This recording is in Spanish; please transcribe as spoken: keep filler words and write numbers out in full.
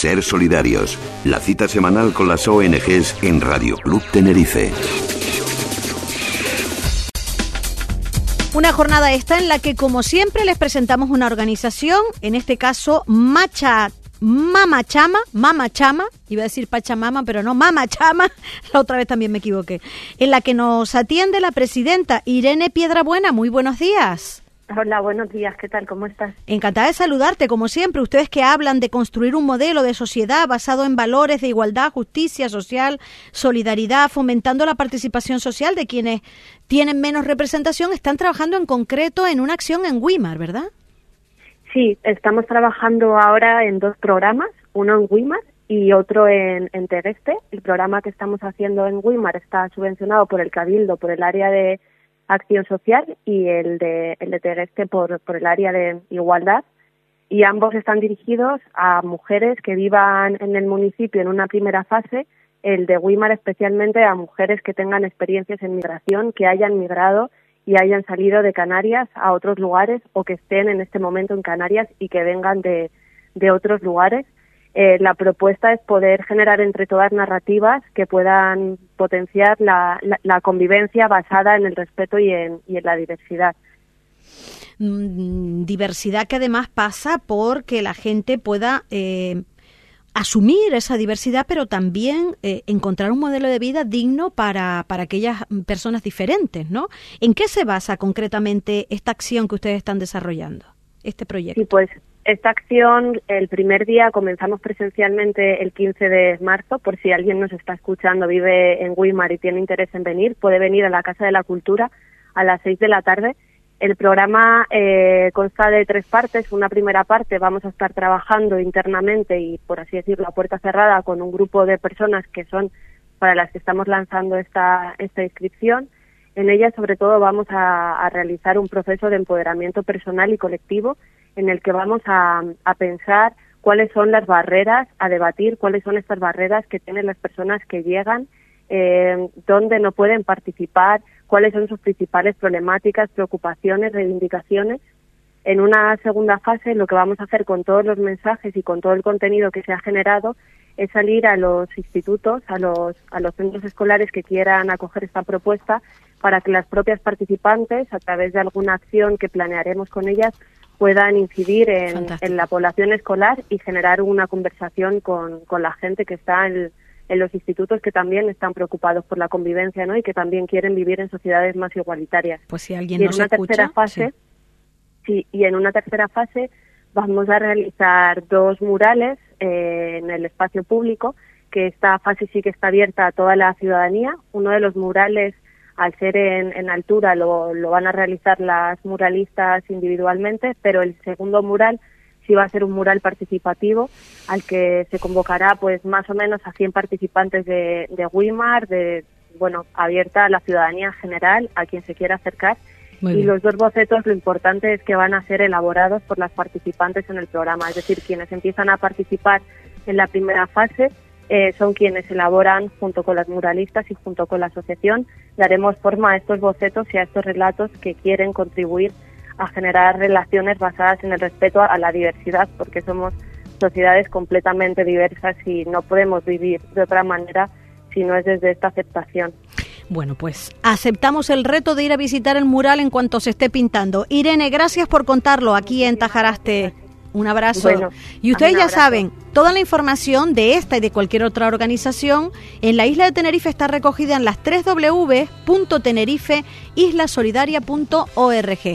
Ser solidarios. La cita semanal con las O N Ges en Radio Club Tenerife. Una jornada esta en la que, como siempre, les presentamos una organización, en este caso Macha, Mama Chama, Mama Chama, iba a decir Pachamama, pero no, Mama Chama, la otra vez también me equivoqué, en la que nos atiende la presidenta Irene Piedrabuena. Muy buenos días. Hola, buenos días, ¿qué tal? ¿Cómo estás? Encantada de saludarte, como siempre. Ustedes que hablan de construir un modelo de sociedad basado en valores de igualdad, justicia social, solidaridad, fomentando la participación social de quienes tienen menos representación, están trabajando en concreto en una acción en Güímar, ¿verdad? Sí, estamos trabajando ahora en dos programas, uno en Güímar y otro en, en Tegueste. El programa que estamos haciendo en Güímar está subvencionado por el Cabildo, por el área de Acción Social, y el de el de Tegueste por, por el área de Igualdad, y ambos están dirigidos a mujeres que vivan en el municipio en una primera fase, el de Güímar especialmente a mujeres que tengan experiencias en migración, que hayan migrado y hayan salido de Canarias a otros lugares o que estén en este momento en Canarias y que vengan de, de otros lugares. Eh, la propuesta es poder generar entre todas narrativas que puedan potenciar la, la, la convivencia basada en el respeto y en, y en la diversidad. Mm, diversidad que además pasa por que la gente pueda eh, asumir esa diversidad, pero también eh, encontrar un modelo de vida digno para, para aquellas personas diferentes, ¿no? ¿En qué se basa concretamente esta acción que ustedes están desarrollando, este proyecto? Sí, pues esta acción, el primer día comenzamos presencialmente el quince de marzo, por si alguien nos está escuchando, vive en Güímar y tiene interés en venir, puede venir a la Casa de la Cultura a las seis de la tarde. El programa eh, consta de tres partes. Una primera parte vamos a estar trabajando internamente y, por así decirlo, a puerta cerrada con un grupo de personas que son para las que estamos lanzando esta, esta inscripción. En ella, sobre todo, vamos a, a realizar un proceso de empoderamiento personal y colectivo en el que vamos a, a pensar cuáles son las barreras, a debatir cuáles son estas barreras que tienen las personas que llegan, eh, dónde no pueden participar, cuáles son sus principales problemáticas, preocupaciones, reivindicaciones. En una segunda fase, lo que vamos a hacer con todos los mensajes y con todo el contenido que se ha generado es salir a los institutos, a los, a los centros escolares que quieran acoger esta propuesta, para que las propias participantes, a través de alguna acción que planearemos con ellas, puedan incidir en, en la población escolar y generar una conversación con, con la gente que está en, en los institutos, que también están preocupados por la convivencia, ¿no? Y que también quieren vivir en sociedades más igualitarias. Pues si alguien y nos en una escucha, tercera fase, sí. sí, y en una tercera fase vamos a realizar dos murales eh, en el espacio público, que esta fase sí que está abierta a toda la ciudadanía. Uno de los murales, al ser en, en altura, lo, lo van a realizar las muralistas individualmente, pero el segundo mural sí va a ser un mural participativo al que se convocará pues más o menos a cien participantes de, de Güímar, de, bueno, abierta a la ciudadanía en general, a quien se quiera acercar. Y los dos bocetos, lo importante es que van a ser elaborados por las participantes en el programa, es decir, quienes empiezan a participar en la primera fase eh, son quienes elaboran junto con las muralistas y junto con la asociación. Daremos forma a estos bocetos y a estos relatos que quieren contribuir a generar relaciones basadas en el respeto a la diversidad, porque somos sociedades completamente diversas y no podemos vivir de otra manera si no es desde esta aceptación. Bueno, pues aceptamos el reto de ir a visitar el mural en cuanto se esté pintando. Irene, gracias por contarlo aquí en Tajaraste. Un abrazo. Bueno, y ustedes ya abrazo. Saben, toda la información de esta y de cualquier otra organización en la isla de Tenerife está recogida en las tres doble u doble u doble u punto tenerife isla solidaria punto org.